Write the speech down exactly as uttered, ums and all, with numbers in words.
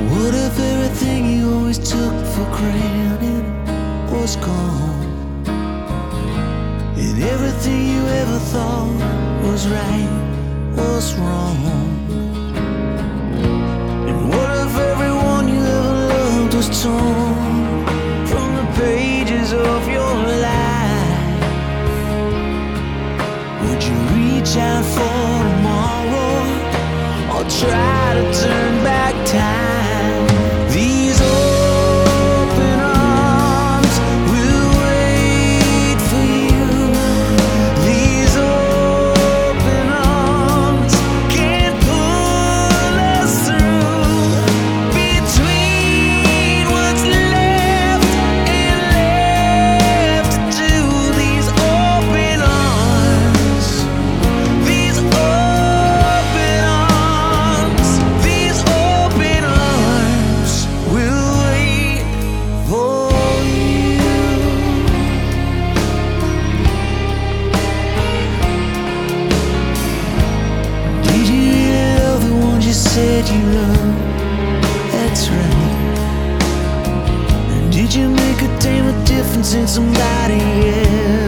What if everything you always took for granted was gone, and everything you ever thought was right was wrong? And what if everyone you ever loved was torn from the pages of your life? Would you reach out for tomorrow, or try to turn back time? These open arms will wait for you. These open arms can pull us through between what's left and left to do. These open arms, these open arms, these open arms will wait for you. Did you really love the ones you said you loved? That's right. And did you make a damn difference in somebody else?